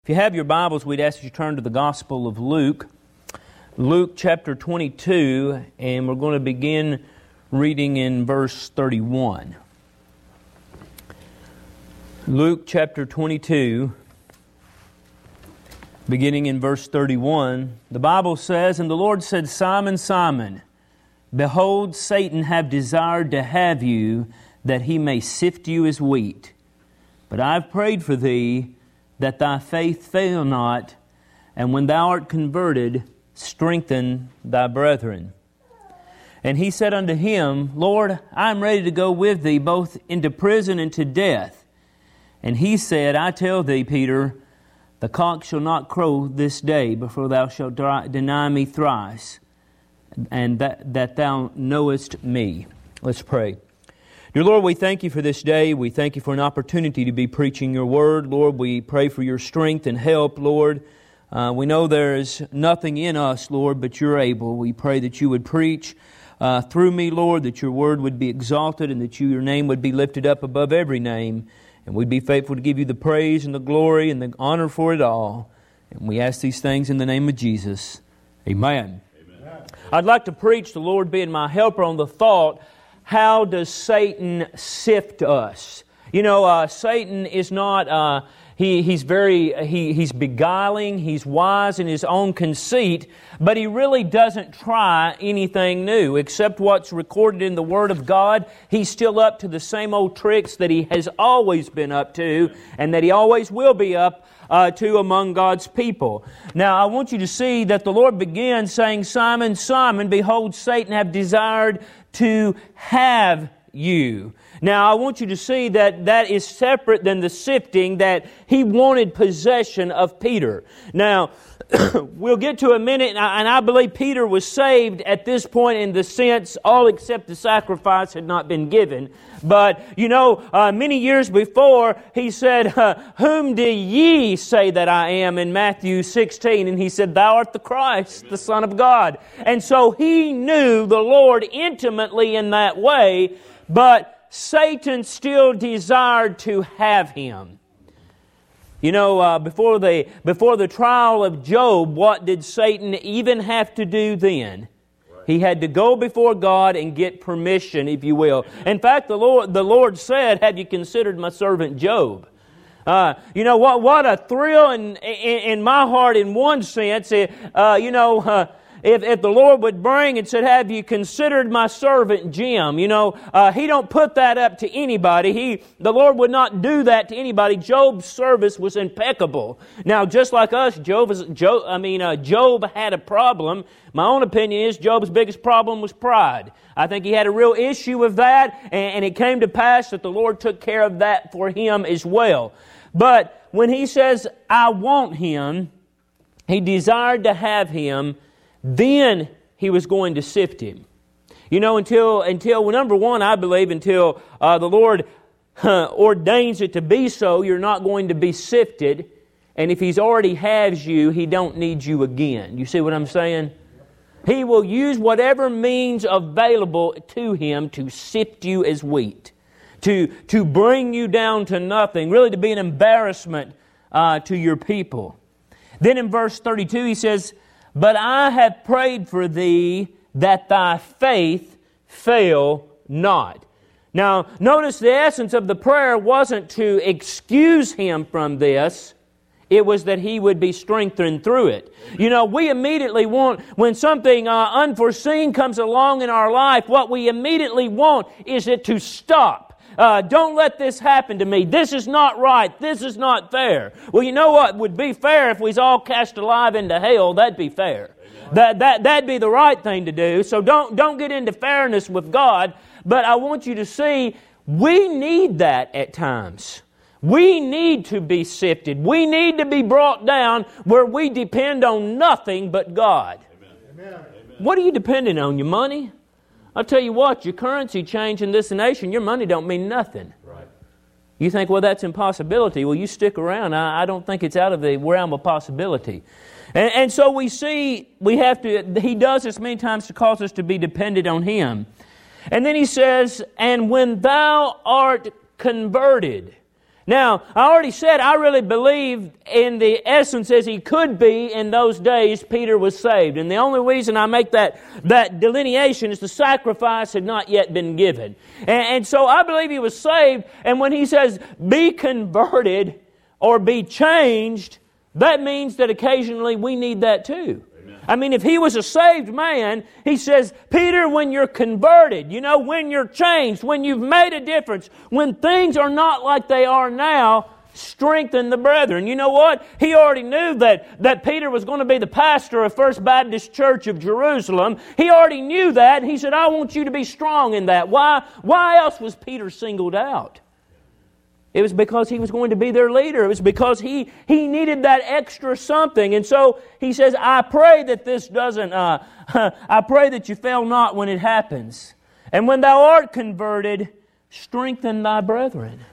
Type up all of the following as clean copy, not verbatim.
If you have your Bibles, we'd ask you to turn to the Gospel of Luke. Luke chapter 22, and we're going to begin reading in verse 31. Luke chapter 22, beginning in verse 31, the Bible says, "And the Lord said, Simon, Simon, behold, Satan hath desired to have you, that he may sift you as wheat. But I have prayed for thee, that thy faith fail not, and when thou art converted, strengthen thy brethren. And he said unto him, Lord, I am ready to go with thee, both into prison and to death. And he said, I tell thee, Peter, the cock shall not crow this day before thou shalt deny me thrice, and that thou knowest me." Let's pray. Dear Lord, we thank you for this day. We thank you for an opportunity to be preaching your word. Lord, we pray for your strength and help, Lord. We know there is nothing in us, Lord, but you're able. We pray that you would preach through me, Lord, that your word would be exalted and that your name would be lifted up above every name. And we'd be faithful to give you the praise and the glory and the honor for it all. And we ask these things in the name of Jesus. Amen. Amen. I'd like to preach, the Lord being my helper, on the thought, how does Satan sift us? You know, Satan is not, he's beguiling, he's wise in his own conceit, but he really doesn't try anything new. Except what's recorded in the Word of God, he's still up to the same old tricks that he has always been up to, and that he always will be up to among God's people. Now, I want you to see that the Lord begins saying, Simon, Simon, behold, Satan hath desired to have you. Now, I want you to see that that is separate than the sifting, that he wanted possession of Peter. Now, we'll get to a minute, and I believe Peter was saved at this point in the sense all except the sacrifice had not been given. But, you know, many years before, he said, whom do ye say that I am, in Matthew 16? And he said, thou art the Christ, the Son of God. And so he knew the Lord intimately in that way, but Satan still desired to have him. You know, before the trial of Job, what did Satan even have to do then? He had to go before God and get permission, if you will. In fact, the Lord said, have you considered my servant Job? You know, what a thrill in my heart in one sense. If the Lord would bring and said, have you considered my servant Jim? You know, He don't put that up to anybody. The Lord would not do that to anybody. Job's service was impeccable. Now, just like us, Job had a problem. My own opinion is Job's biggest problem was pride. I think he had a real issue with that, and it came to pass that the Lord took care of that for him as well. But when he says, I want him, he desired to have him, then he was going to sift him. You know, until number one, I believe, until the Lord ordains it to be so, you're not going to be sifted. And if He's already has you, He don't need you again. You see what I'm saying? He will use whatever means available to Him to sift you as wheat, to bring you down to nothing, really to be an embarrassment to your people. Then in verse 32 he says, but I have prayed for thee that thy faith fail not. Now, notice the essence of the prayer wasn't to excuse him from this. It was that he would be strengthened through it. You know, we immediately want, when something unforeseen comes along in our life, what we immediately want is it to stop. Don't let this happen to me. This is not right. This is not fair. Well, you know what would be fair if we was all cast alive into hell? That'd be fair. That'd be the right thing to do. So don't get into fairness with God. But I want you to see, we need that at times. We need to be sifted. We need to be brought down where we depend on nothing but God. Amen. What are you depending on? Your money? I'll tell you what, your currency change in this nation, your money don't mean nothing. Right. You think, well, that's impossibility. Well, you stick around. I don't think it's out of the realm of possibility. And so we see, He does this many times to cause us to be dependent on Him. And then He says, and when thou art converted. Now, I already said I really believe in the essence as he could be in those days Peter was saved. And the only reason I make that delineation is the sacrifice had not yet been given. And so I believe he was saved. And when he says, be converted or be changed, that means that occasionally we need that too. I mean, if he was a saved man, he says, Peter, when you're converted, when you're changed, when you've made a difference, when things are not like they are now, strengthen the brethren. You know what? He already knew that Peter was going to be the pastor of First Baptist Church of Jerusalem. He already knew that. He said, I want you to be strong in that. Why else was Peter singled out? It was because he was going to be their leader. It was because he needed that extra something. And so he says, I pray that this doesn't, I pray that you fail not when it happens. And when thou art converted, strengthen thy brethren.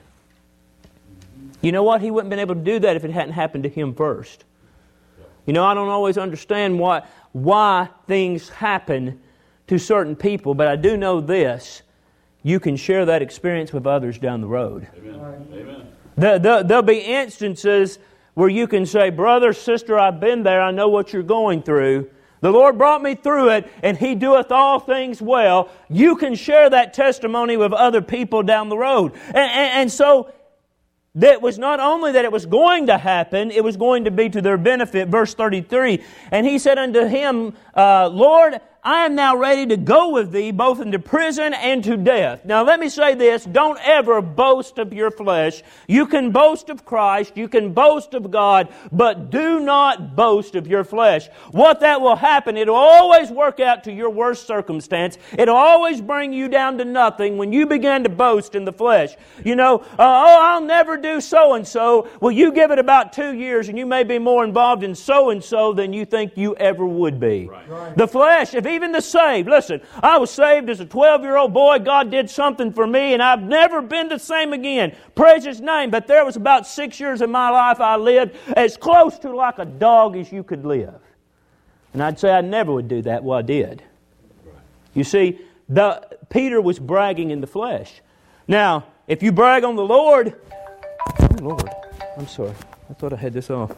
You know what? He wouldn't have been able to do that if it hadn't happened to him first. I don't always understand why things happen to certain people, but I do know this. You can share that experience with others down the road. Amen. There'll be instances where you can say, brother, sister, I've been there. I know what you're going through. The Lord brought me through it, and He doeth all things well. You can share that testimony with other people down the road. And so that was not only that it was going to happen, it was going to be to their benefit. Verse 33, and he said unto him, Lord, I am now ready to go with thee both into prison and to death. Now let me say this, don't ever boast of your flesh. You can boast of Christ, you can boast of God, but do not boast of your flesh. What that will happen, it'll always work out to your worst circumstance. It'll always bring you down to nothing when you begin to boast in the flesh. I'll never do so-and-so. Well, you give it about 2 years and you may be more involved in so-and-so than you think you ever would be. Right. The flesh, even the saved. Listen, I was saved as a 12-year-old boy. God did something for me, and I've never been the same again. Praise His name. But there was about 6 years of my life I lived as close to like a dog as you could live. And I'd say I never would do that. Well, I did. You see, Peter was bragging in the flesh. Now, if you brag on the Lord... Oh, Lord, I'm sorry. I thought I had this off.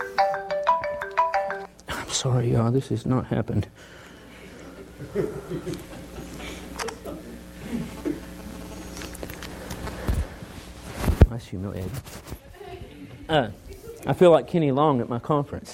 I'm sorry, y'all. This has not happened. That's humiliating. I feel like Kenny Long at my conference.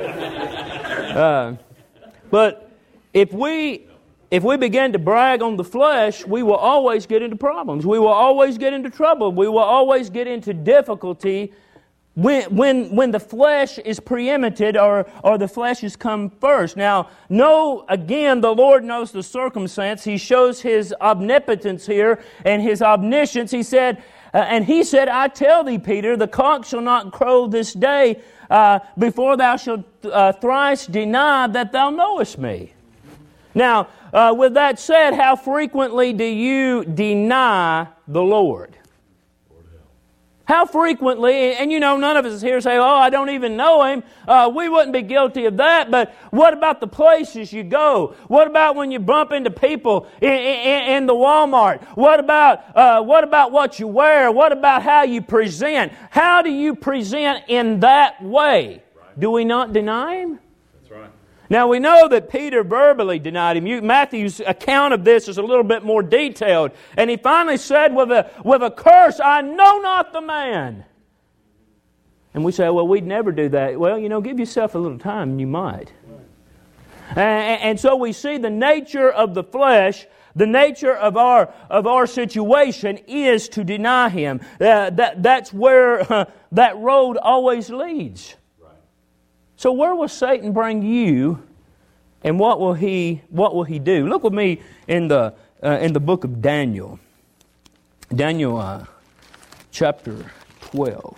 But if we begin to brag on the flesh, we will always get into problems. We will always get into trouble. We will always get into difficulty when the flesh is preempted or the flesh has come first. Now, again, the Lord knows the circumstance. He shows His omnipotence here and His omniscience. He said, I tell thee, Peter, the cock shall not crow this day before thou shalt thrice deny that thou knowest me. Now, with that said, how frequently do you deny the Lord? How frequently, and none of us here say, I don't even know Him. We wouldn't be guilty of that, but what about the places you go? What about when you bump into people in the Walmart? What about what you wear? What about how you present? How do you present in that way? Right. Do we not deny Him? That's right. Now we know that Peter verbally denied Him. Matthew's account of this is a little bit more detailed. And he finally said with a curse, I know not the man. And we say, well, we'd never do that. Well, give yourself a little time and you might. And so we see the nature of the flesh, the nature of our situation is to deny Him. That's where that road always leads. So where will Satan bring you, and what will he do? Look with me in the book of Daniel. Daniel chapter 12.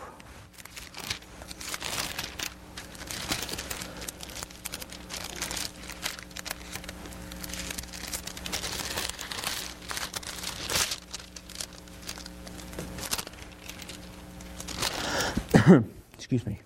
Excuse me.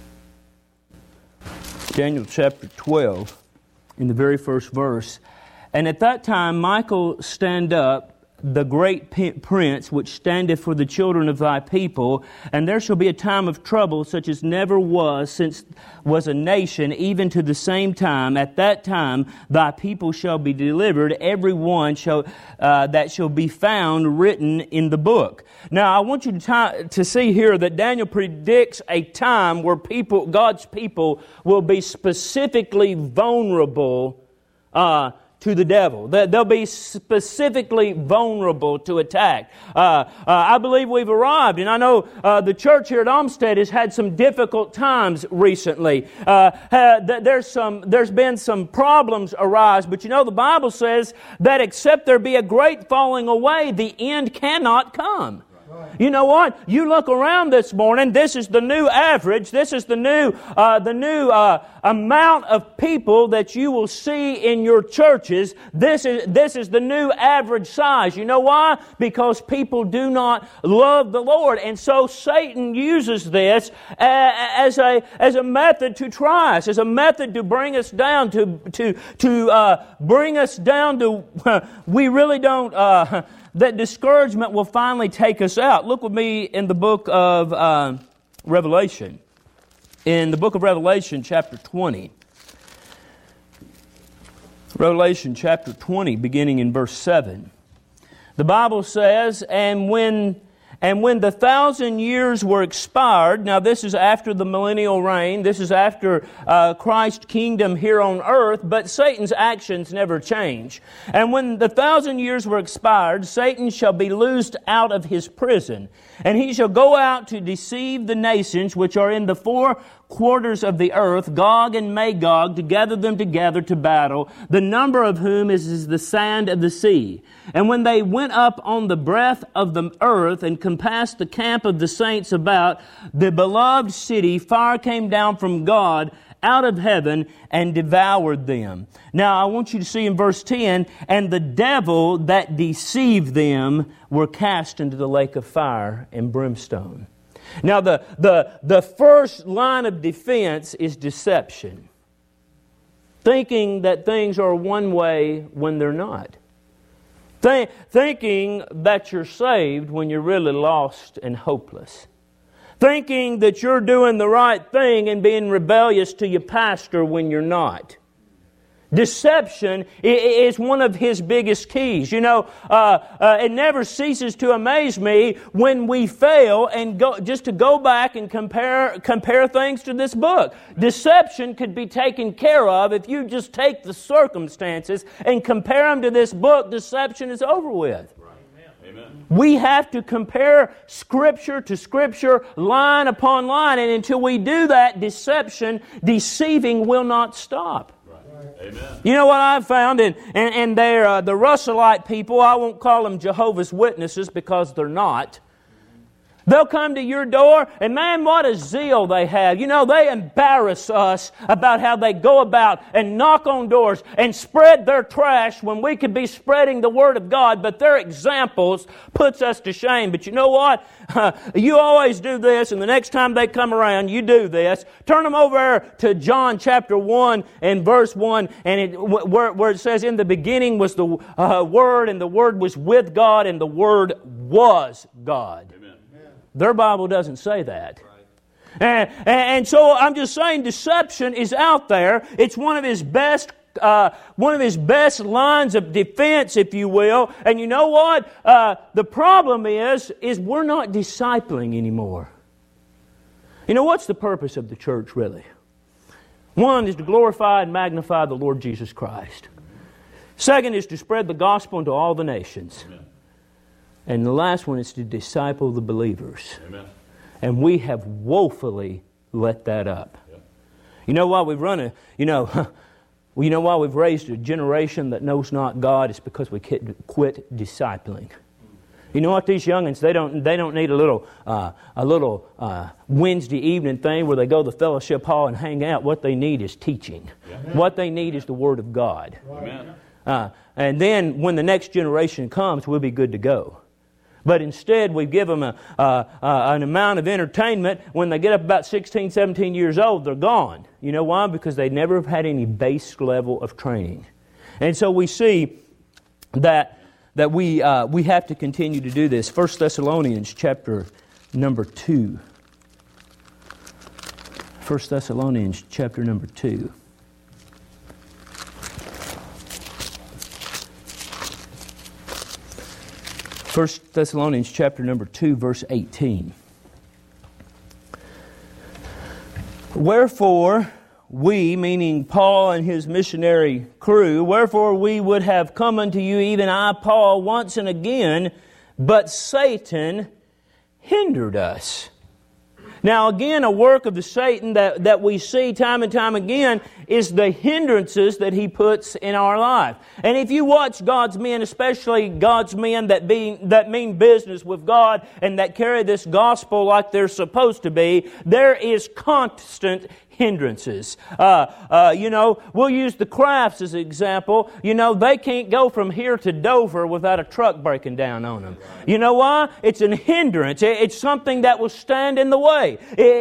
Daniel chapter 12, in the very first verse. And at that time Michael stand up, the great prince, which standeth for the children of thy people, and there shall be a time of trouble such as never was since was a nation, even to the same time. At that time thy people shall be delivered, every one that shall be found written in the book. Now I want you to see here that Daniel predicts a time where God's people will be specifically vulnerable to the devil. They'll be specifically vulnerable to attack. I believe we've arrived, and I know the church here at Olmsted has had some difficult times recently. There's been some problems arise, but you know the Bible says that except there be a great falling away, the end cannot come. You know what? You look around this morning, this is the new average, this is the new amount of people that you will see in your churches. This is the new average size. You know why? Because people do not love the Lord. And so Satan uses this as a method to try us, as a method to bring us down, to bring us down to we really don't... that discouragement will finally take us out. Look with me in the book of Revelation. In the book of Revelation, chapter 20. Revelation, chapter 20, beginning in verse 7. The Bible says, And when the 1,000 years were expired, now this is after the millennial reign, this is after Christ's kingdom here on earth, but Satan's actions never change. And when the 1,000 years were expired, Satan shall be loosed out of his prison, and he shall go out to deceive the nations which are in the four quarters of the earth, Gog and Magog, to gather them together to battle, the number of whom is as the sand of the sea. And when they went up on the breadth of the earth and compassed the camp of the saints about the beloved city, fire came down from God out of heaven and devoured them. Now I want you to see in verse 10, and the devil that deceived them were cast into the lake of fire and brimstone. Now the first line of defense is deception. Thinking that things are one way when they're not. Thinking that you're saved when you're really lost and hopeless. Thinking that you're doing the right thing and being rebellious to your pastor when you're not. Deception is one of his biggest keys. You know, it never ceases to amaze me when we fail and just to go back and compare things to this book. Deception could be taken care of if you just take the circumstances and compare them to this book. Deception is over with. Amen. We have to compare Scripture to Scripture, line upon line, and until we do that, deceiving will not stop. Amen. You know what I've found, and they're the Russellite people, I won't call them Jehovah's Witnesses because they're not. They'll come to your door, and man, what a zeal they have. You know, they embarrass us about how they go about and knock on doors and spread their trash when we could be spreading the Word of God, but their examples puts us to shame. But you know what? You always do this, and the next time they come around, you do this. Turn them over to John chapter 1 and verse 1, and where it says, In the beginning was the Word, and the Word was with God, and the Word was God. Amen. Their Bible doesn't say that. Right. And so I'm just saying deception is out there. It's one of his best lines of defense, if you will. And you know what? The problem is we're not discipling anymore. You know, what's the purpose of the church really? One is to glorify and magnify the Lord Jesus Christ. Second is to spread the gospel into all the nations. Amen. And the last one is to disciple the believers. Amen. And we have woefully let that up. Yeah. You know why we've why we've raised a generation that knows not God? It's because we quit discipling. You know what? These youngins, they don't need a little Wednesday evening thing where they go to the fellowship hall and hang out. What they need is teaching. Yeah. What they need is the Word of God. Amen. And then when the next generation comes, we'll be good to go. But instead, we give them an amount of entertainment. When they get up about 16, 17 years old, they're gone. You know why? Because they never have had any base level of training. And so we see that we have to continue to do this. 1 Thessalonians chapter number 2. 1 Thessalonians chapter number 2. First Thessalonians chapter number 2, verse 18. Wherefore we, meaning Paul and his missionary crew, wherefore we would have come unto you, even I, Paul, once and again, but Satan hindered us. Now again, a work of the Satan that we see time and time again is the hindrances that he puts in our life. And if you watch God's men, especially God's men that mean business with God and that carry this gospel like they're supposed to be, there is constant hindrances. We'll use the Crafts as an example. They can't go from here to Dover without a truck breaking down on them. You know why? It's an hindrance. It's something that will stand in the way.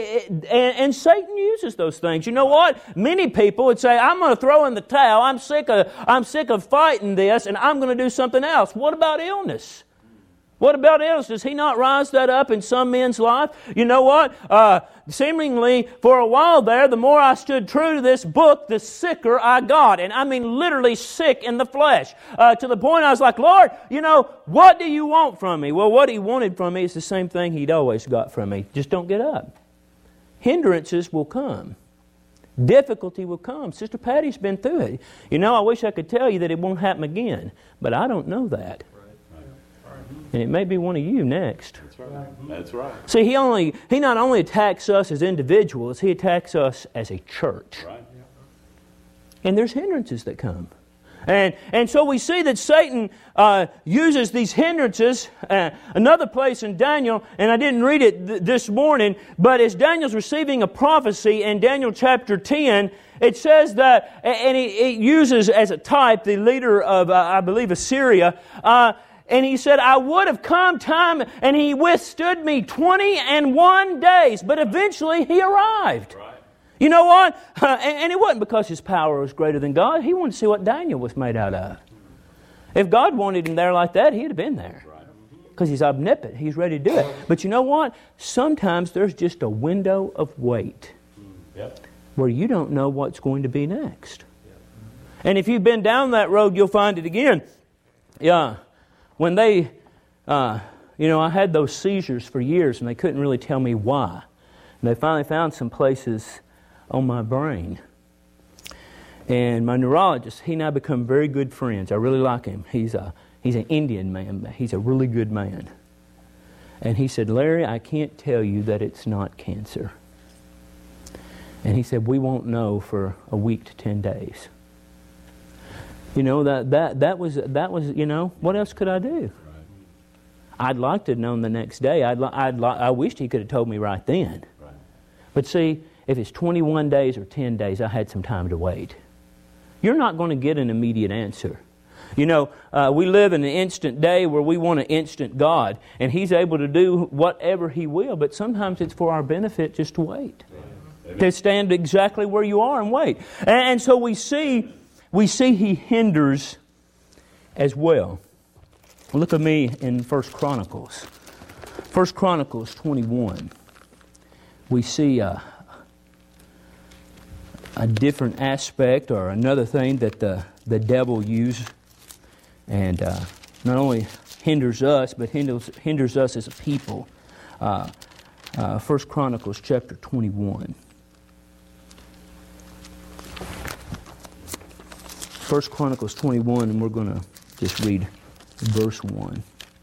And Satan uses those things. You know what? Many people would say, I'm going to throw in the towel. I'm sick of fighting this, and I'm going to do something else. What about illness? What about else? Does he not rise that up in some men's life? You know what? Seemingly, for a while there, the more I stood true to this book, the sicker I got. And I mean literally sick in the flesh. To the point I was like, Lord, what do you want from me? Well, what He wanted from me is the same thing He'd always got from me. Just don't get up. Hindrances will come. Difficulty will come. Sister Patty's been through it. I wish I could tell you that it won't happen again. But I don't know that. And it may be one of you next. That's right. See, he not only attacks us as individuals, he attacks us as a church. Right. And there's hindrances that come. And so we see that Satan uses these hindrances. Another place in Daniel, and I didn't read it this morning, but as Daniel's receiving a prophecy in Daniel chapter 10, it says that, and it uses as a type the leader of, I believe, Assyria, and he said, I would have come time, and he withstood me 21 days, but eventually he arrived. Right. You know what? And it wasn't because his power was greater than God. He wanted to see what Daniel was made out of. If God wanted him there like that, he'd have been there. Because He's omnipotent. He's ready to do it. But you know what? Sometimes there's just a window of wait where you don't know what's going to be next. And if you've been down that road, you'll find it again. Yeah. When they, I had those seizures for years and they couldn't really tell me why. And they finally found some places on my brain. And my neurologist, he and I become very good friends. I really like him. He's an Indian man, but he's a really good man. And he said, Larry, I can't tell you that it's not cancer. And he said, we won't know for a week to 10 days. That was what else could I do? Right. I'd like to have known the next day. I wished he could have told me right then. Right. But see, if it's 21 days or 10 days, I had some time to wait. You're not going to get an immediate answer. We live in an instant day where we want an instant God, and He's able to do whatever He will, but sometimes it's for our benefit just to wait. Right. To stand exactly where you are and wait. And so we see He hinders as well. Look at me in 1 Chronicles. 1 Chronicles 21. We see a different aspect or another thing that the devil uses. And not only hinders us, but hinders us as a people. 1 Chronicles chapter 21. 1 Chronicles 21, and we're going to just read verse 1.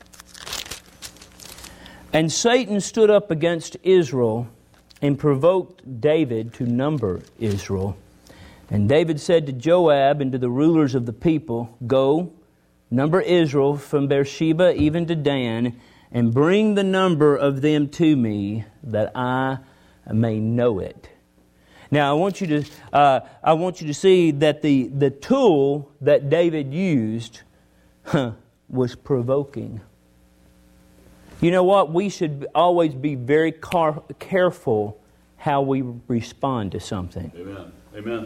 And Satan stood up against Israel and provoked David to number Israel. And David said to Joab and to the rulers of the people, Go, number Israel from Beersheba even to Dan, and bring the number of them to me, that I may know it. Now, I want you to see that the tool that David used was provoking. You know what? We should always be very careful how we respond to something. Amen. Amen.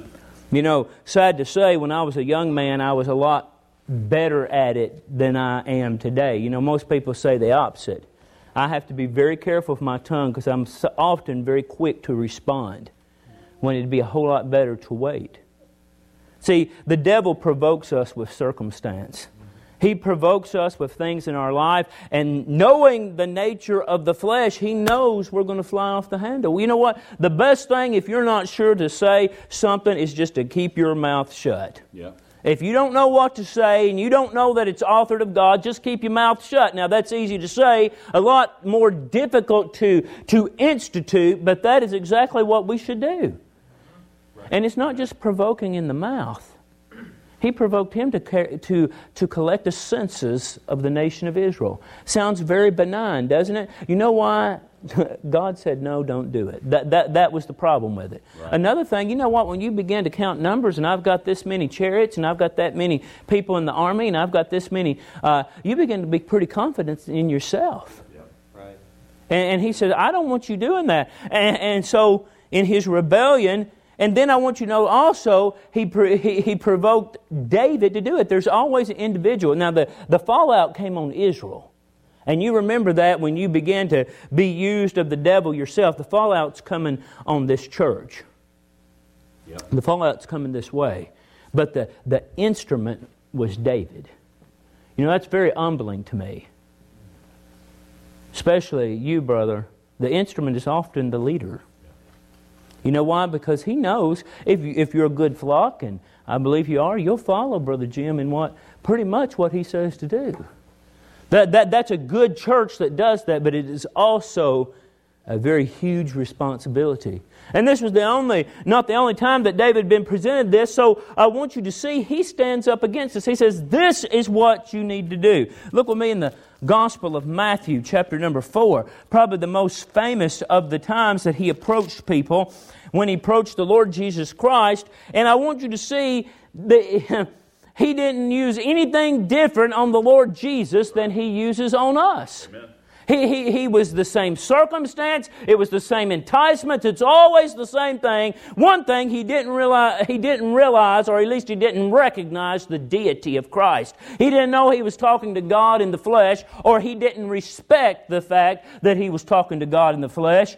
You know, sad to say, when I was a young man, I was a lot better at it than I am today. You know, most people say the opposite. I have to be very careful with my tongue because I'm so often very quick to respond when it'd be a whole lot better to wait. See, the devil provokes us with circumstance. He provokes us with things in our life, and knowing the nature of the flesh, he knows we're going to fly off the handle. You know what? The best thing, if you're not sure to say something, is just to keep your mouth shut. Yeah. If you don't know what to say and you don't know that it's authored of God, just keep your mouth shut. Now, that's easy to say, a lot more difficult to institute, but that is exactly what we should do. And it's not just provoking in the mouth. He provoked him to collect the census of the nation of Israel. Sounds very benign, doesn't it? You know why? God said, no, don't do it. That was the problem with it. Right. Another thing, you know what? When you begin to count numbers, and I've got this many chariots, and I've got that many people in the army, and I've got this many, you begin to be pretty confident in yourself. Yep. Right. And he said, I don't want you doing that. And so, in his rebellion, and then I want you to know also, he provoked David to do it. There's always an individual. Now, the fallout came on Israel. And you remember that when you began to be used of the devil yourself. The fallout's coming on this church. Yep. The fallout's coming this way. But the instrument was David. You know, that's very humbling to me. Especially you, brother. The instrument is often the leader. You know why? Because he knows if you're a good flock, and I believe you are, you'll follow Brother Jim in pretty much what he says to do. That's a good church that does that, but it is also a very huge responsibility. And this was not the only time that David had been presented this, so I want you to see he stands up against this. He says, this is what you need to do. Look with me in the Gospel of Matthew, chapter number 4, probably the most famous of the times that he approached people when he approached the Lord Jesus Christ. And I want you to see that he didn't use anything different on the Lord Jesus than he uses on us. Amen. He was the same circumstance. It was the same enticement. It's always the same thing. One thing he didn't realize, or at least he didn't recognize the deity of Christ. He didn't know he was talking to God in the flesh, or he didn't respect the fact that he was talking to God in the flesh.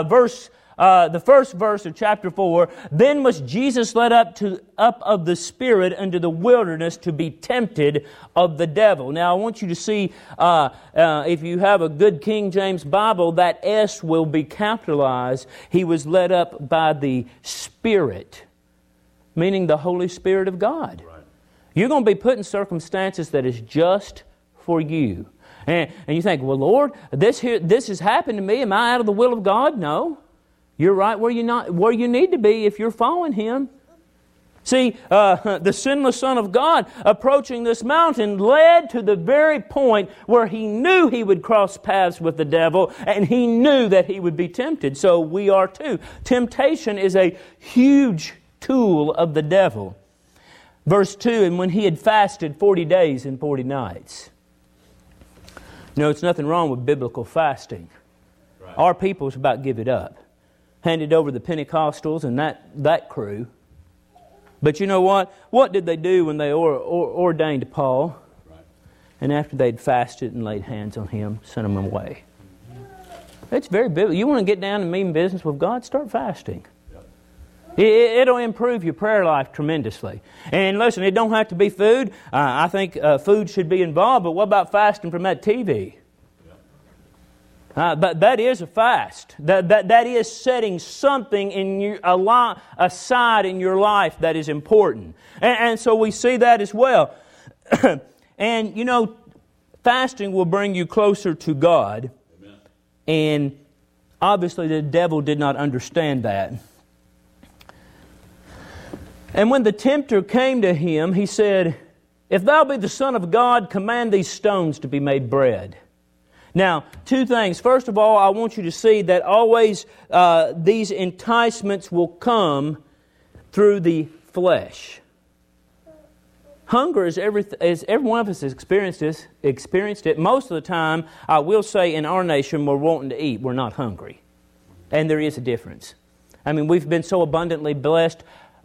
The first verse of chapter 4, then was Jesus led up of the Spirit into the wilderness to be tempted of the devil. Now I want you to see, if you have a good King James Bible, that S will be capitalized. He was led up by the Spirit, meaning the Holy Spirit of God. Right. You're going to be put in circumstances that is just for you. And you think, well, Lord, this has happened to me. Am I out of the will of God? No. You're right where you need to be if you're following Him. See, the sinless Son of God approaching this mountain led to the very point where He knew He would cross paths with the devil, and He knew that He would be tempted. So we are too. Temptation is a huge tool of the devil. Verse 2, and when He had fasted 40 days and 40 nights. You know, it's nothing wrong with biblical fasting. Right. Our people's about to give it up. Handed over the Pentecostals and that crew. But you know what? What did they do when they ordained Paul? Right. And after they'd fasted and laid hands on him, sent him away. It's very biblical. You want to get down and mean business with God? Start fasting. Yep. It'll improve your prayer life tremendously. And listen, it don't have to be food. I think food should be involved, but what about fasting from that TV? But that is a fast. That is setting something aside in your life that is important. And so we see that as well. And, you know, fasting will bring you closer to God. Amen. And obviously the devil did not understand that. And when the tempter came to him, he said, if thou be the Son of God, command these stones to be made bread. Now, two things. First of all, I want you to see that always these enticements will come through the flesh. Hunger is every one of us has experienced it. Most of the time, I will say in our nation, we're wanting to eat. We're not hungry. And there is a difference. I mean, we've been so abundantly blessed.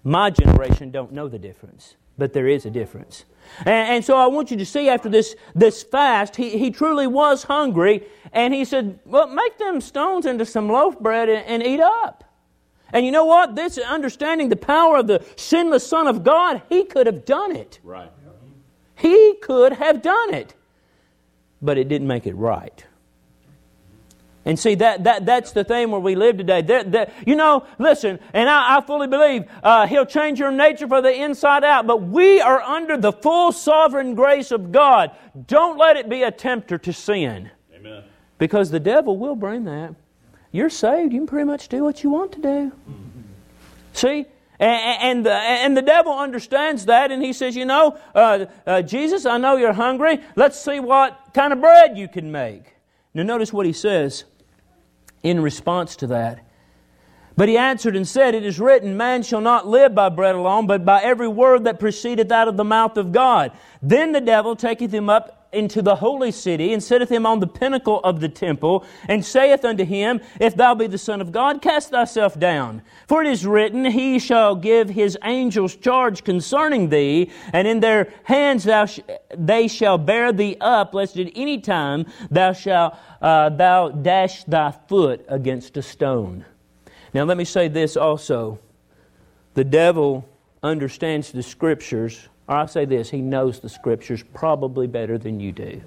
My generation don't know the difference, but there is a difference. And so I want you to see after this fast, he truly was hungry, and he said, well, make them stones into some loaf bread and eat up. And you know what? This understanding the power of the sinless Son of God, He could have done it. Right. He could have done it. But it didn't make it right. And see, that's the thing where we live today. Listen, and I fully believe He'll change your nature for the inside out, but we are under the full sovereign grace of God. Don't let it be a tempter to sin. Amen. Because the devil will bring that. You're saved. You can pretty much do what you want to do. See? And the devil understands that, and he says, Jesus, I know you're hungry. Let's see what kind of bread you can make. Now notice what he says in response to that. But he answered and said, It is written, Man shall not live by bread alone, but by every word that proceedeth out of the mouth of God. Then the devil taketh him up into the holy city, and setteth him on the pinnacle of the temple, and saith unto him, If thou be the Son of God, cast thyself down. For it is written, He shall give His angels charge concerning thee, and in their hands they shall bear thee up, lest at any time thou dash thy foot against a stone. Now let me say this also. The devil understands the Scriptures. Or I'll say this, he knows the Scriptures probably better than you do.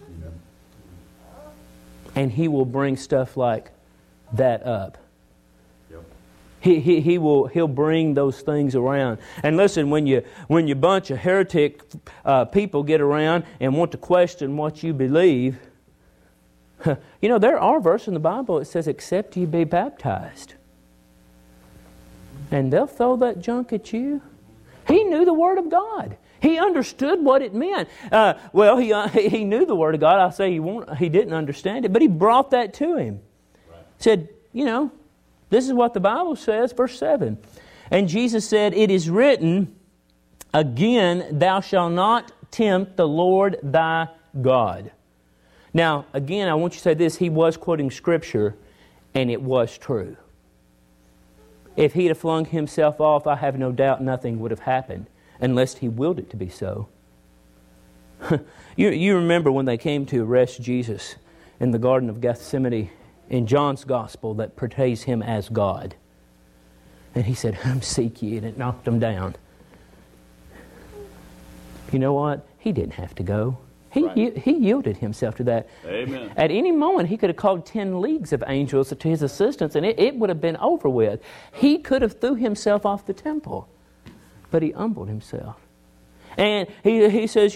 And he will bring stuff like that up. Yep. He'll bring those things around. And listen, when you bunch of heretic people get around and want to question what you believe, there are verses in the Bible that says, except you be baptized. And they'll throw that junk at you. He knew the Word of God. He understood what it meant. He knew the Word of God. I'll say he didn't understand it, but he brought that to him. Right. Said, this is what the Bible says, verse 7. And Jesus said, It is written, Again, thou shalt not tempt the Lord thy God. Now, again, I want you to say this. He was quoting Scripture, and it was true. If he'd have flung himself off, I have no doubt nothing would have happened. Unless He willed it to be so. You remember when they came to arrest Jesus in the Garden of Gethsemane in John's Gospel that portrays Him as God. And He said, Whom seek ye? And it knocked them down. You know what? He didn't have to go. He yielded Himself to that. Amen. At any moment, He could have called 10 leagues of angels to His assistance, and it would have been over with. He could have threw Himself off the temple. But He humbled Himself. And he says,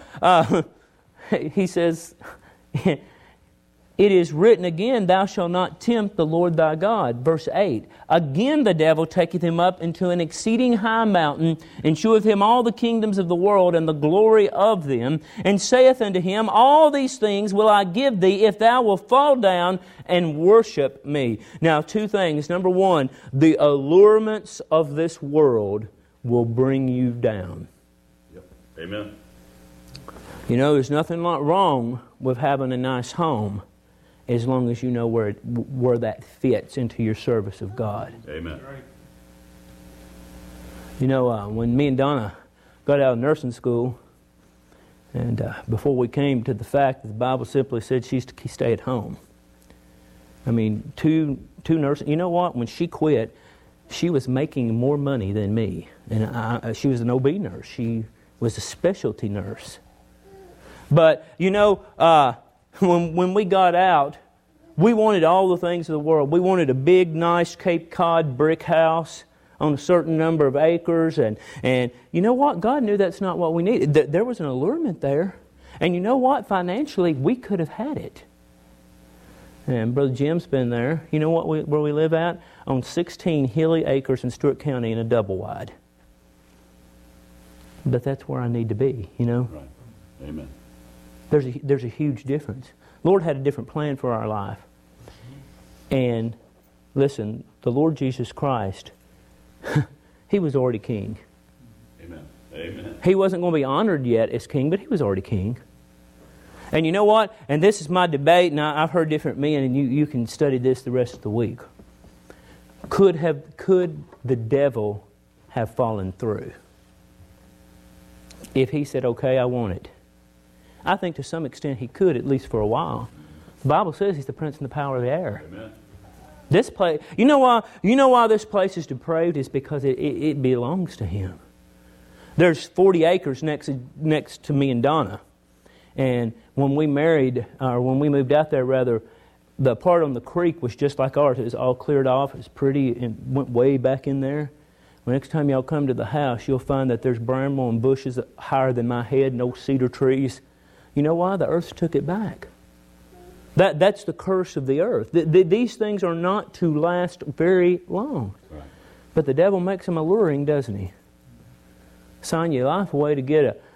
He says, It is written again, Thou shalt not tempt the Lord thy God. Verse 8. Again the devil taketh him up into an exceeding high mountain, and sheweth him all the kingdoms of the world and the glory of them, and saith unto him, All these things will I give thee, if thou wilt fall down and worship me. Now, two things. Number one, the allurements of this world will bring you down. Yep. Amen. There's nothing wrong with having a nice home as long as you know where that fits into your service of God. Amen. When me and Donna got out of nursing school, and before we came to the fact that the Bible simply said she's to stay at home. Two nurses. You know what? When she quit, she was making more money than me. And she was an OB nurse. She was a specialty nurse. But, when we got out, we wanted all the things of the world. We wanted a big, nice Cape Cod brick house on a certain number of acres. And you know what? God knew that's not what we needed. There was an allurement there. And you know what? Financially, we could have had it. And Brother Jim's been there. You know where we live at? On 16 hilly acres in Stewart County in a double wide. But that's where I need to be, Right. Amen. There's a huge difference. Lord had a different plan for our life. And listen, the Lord Jesus Christ, He was already King. Amen. Amen. He wasn't going to be honored yet as King, but He was already King. And you know what? And this is my debate, and I've heard different men, and you can study this the rest of the week. Could the devil have fallen through. If he said, okay, I want it. I think to some extent he could, at least for a while. The Bible says he's the prince and the power of the air. Amen. This place, you know why this place is depraved? Is because it belongs to him. There's 40 acres next to me and Donna. And when we moved out there rather, the part on the creek was just like ours. It was all cleared off. It was pretty and went way back in there. Well, next time y'all come to the house, you'll find that there's bramble and bushes higher than my head, no cedar trees. You know why? The earth took it back. That's the curse of the earth. These things are not to last very long. Right. But the devil makes them alluring, doesn't he? Sign your life away to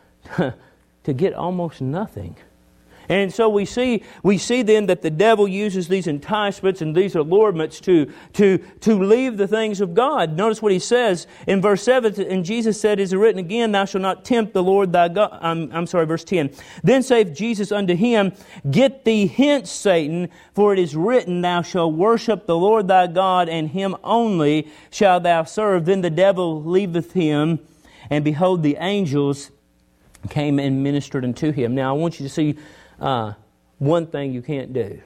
get almost nothing. And so we see then that the devil uses these enticements and these allurements to leave the things of God. Notice what he says in verse 7. And Jesus said, "Is it written again, thou shalt not tempt the Lord thy God." Verse 10. Then saith Jesus unto him, "Get thee hence, Satan, for it is written, thou shalt worship the Lord thy God, and him only shalt thou serve. Then the devil leaveth him, and behold, the angels came and ministered unto him." Now I want you to see one thing you can't do.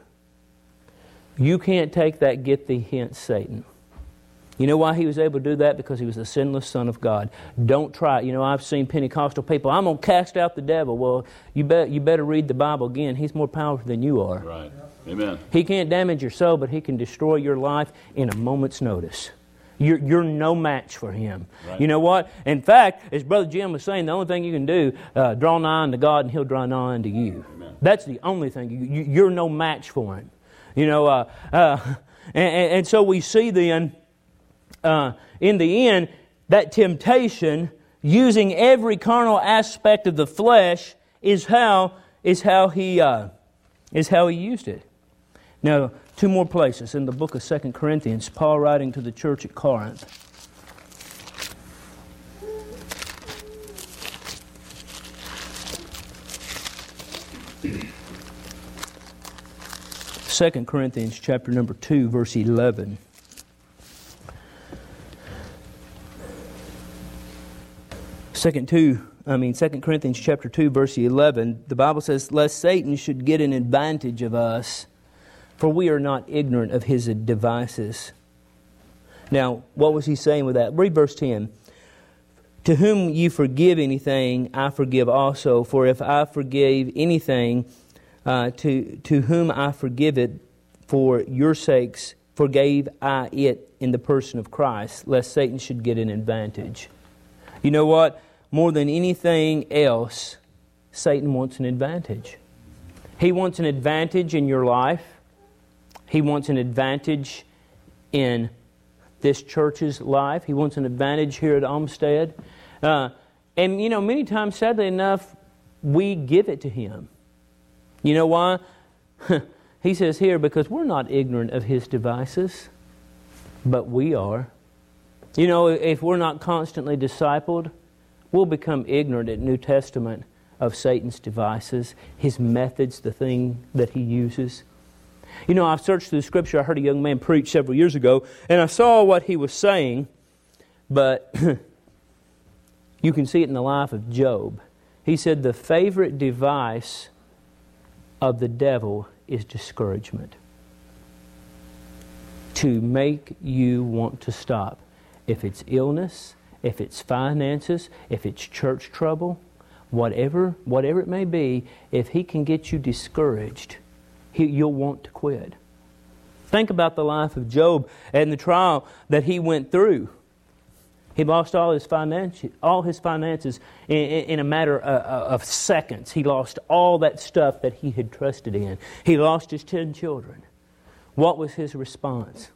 You can't take that "get thee hence, Satan." You know why he was able to do that? Because he was the sinless Son of God. Don't try it. You know, I've seen Pentecostal people, "I'm going to cast out the devil." Well, you better read the Bible again. He's more powerful than you are. Right. Amen. He can't damage your soul, but he can destroy your life in a moment's notice. You're no match for him. Right. You know what? In fact, as Brother Jim was saying, the only thing you can do, draw nigh unto God and he'll draw nigh unto you. Amen. That's the only thing. You're no match for him. You know, and so we see then, in the end, that temptation, using every carnal aspect of the flesh, is how he used it. Now, two more places in the book of 2 Corinthians, Paul writing to the church at Corinth. Second Corinthians chapter number 2, verse 11. Second Corinthians chapter 2, verse 11, the Bible says, "Lest Satan should get an advantage of us, for we are not ignorant of his devices." Now, what was he saying with that? Read verse 10. "To whom you forgive anything, I forgive also. For if I forgave anything, to whom I forgive it, for your sakes forgave I it in the person of Christ, lest Satan should get an advantage." You know what? More than anything else, Satan wants an advantage. He wants an advantage in your life. He wants an advantage in this church's life. He wants an advantage here at Olmsted. And, you know, many times, sadly enough, we give it to him. You know why? He says here, because we're not ignorant of his devices, but we are. You know, if we're not constantly discipled, we'll become ignorant at New Testament of Satan's devices, his methods, the thing that he uses. You know, I've searched through the Scripture. I heard a young man preach several years ago, and I saw what he was saying, but you can see it in the life of Job. He said the favorite device of the devil is discouragement. To make you want to stop. If it's illness, if it's finances, if it's church trouble, whatever it may be, if he can get you discouraged, you'll want to quit. Think about the life of Job and the trial that he went through. He lost all his finances in a matter of seconds. He lost all that stuff that he had trusted in. He lost his 10 children. What was his response?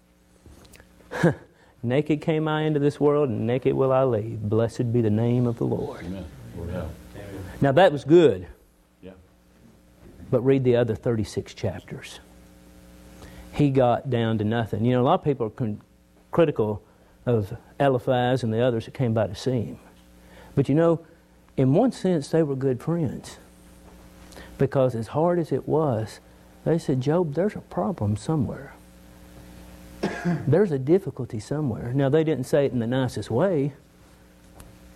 "Naked came I into this world, and naked will I leave. Blessed be the name of the Lord." Amen. Yeah. Now that was good. Yeah. But read the other 36 chapters. He got down to nothing. You know, a lot of people are critical of Eliphaz and the others that came by to see him. But you know, in one sense, they were good friends. Because as hard as it was, they said, "Job, there's a problem somewhere. There's a difficulty somewhere." Now, they didn't say it in the nicest way.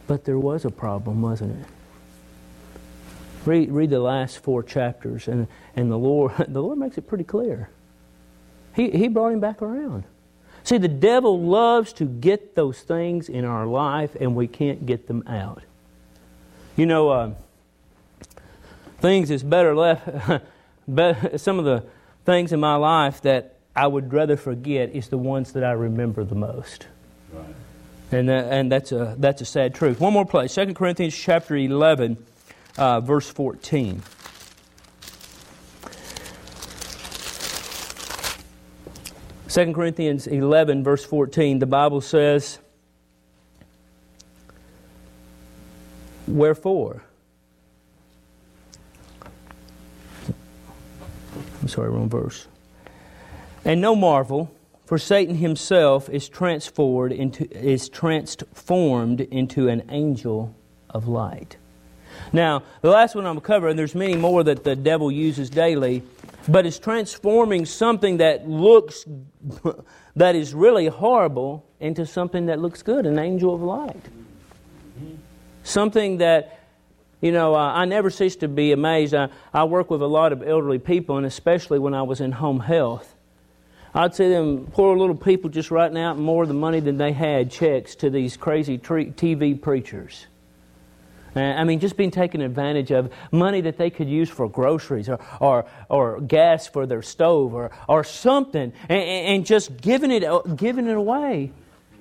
But there was a problem, wasn't it? Read the last 4 chapters, and the Lord makes it pretty clear. He brought him back around. See, the devil loves to get those things in our life, and we can't get them out. You know, things is better left. Some of the things in my life that I would rather forget is the ones that I remember the most. Right. And that's a sad truth. One more place, 2 Corinthians chapter 11, verse 14. Second Corinthians 11, verse 14, the Bible says, wherefore? I'm sorry, wrong verse. And no marvel, for Satan himself is transformed into an angel of light. Now, the last one I'm covering, there's many more that the devil uses daily, but it's transforming something that looks, that is really horrible, into something that looks good, an angel of light. Something that, I never cease to be amazed. I work with a lot of elderly people, and especially when I was in home health. I'd see them poor little people just writing out more of the money than they had checks to these crazy TV preachers. Just being taken advantage of, money that they could use for groceries or gas for their stove or something, and just giving it away.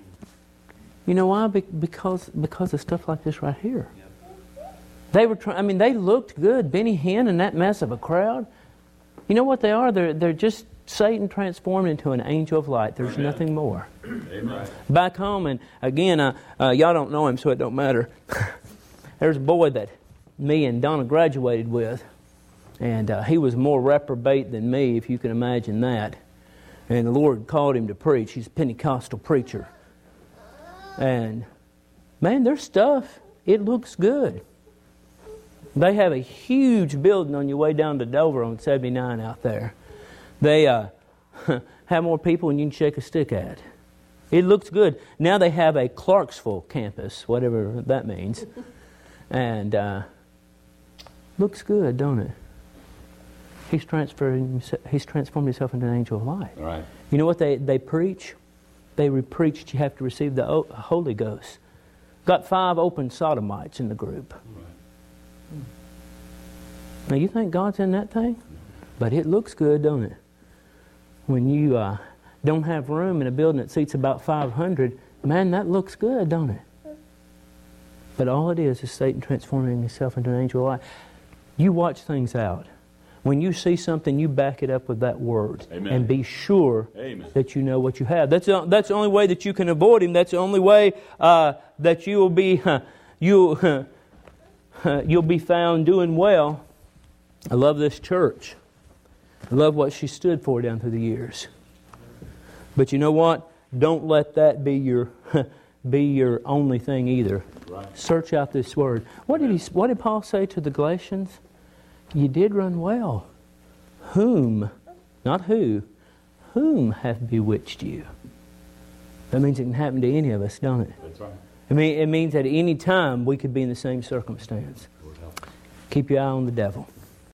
You know why? Because of stuff like this right here. They were they looked good. Benny Hinn and that mess of a crowd. You know what they are? They're just Satan transformed into an angel of light. There's Amen. nothing more. Amen. Back home, and again, y'all don't know him, so it don't matter. There's a boy that me and Donna graduated with, and he was more reprobate than me, if you can imagine that. And the Lord called him to preach. He's a Pentecostal preacher. And, man, their stuff, it looks good. They have a huge building on your way down to Dover on 79 out there. They have more people than you can shake a stick at. It looks good. Now they have a Clarksville campus, whatever that means. And looks good, don't it? He's transformed himself into an angel of light. All right. You know what they preach? They preach that you have to receive the Holy Ghost. Got 5 open sodomites in the group. Right. Now you think God's in that thing? But it looks good, don't it? When you don't have room in a building that seats about 500, man, that looks good, don't it? But all it is Satan transforming himself into an angel of light. You watch things out. When you see something, you back it up with that word. Amen. And be sure Amen. that you know what you have. That's the only way that you can avoid him. That's the only way that you will be you'll be found doing well. I love this church. I love what she stood for down through the years. But you know what? Don't let that be your only thing either. Right. Search out this word. What did Paul say to the Galatians? You did run well. Whom, not who, whom hath bewitched you? That means it can happen to any of us, don't it? That's right. It means at any time we could be in the same circumstance. Lord help. Keep your eye on the devil.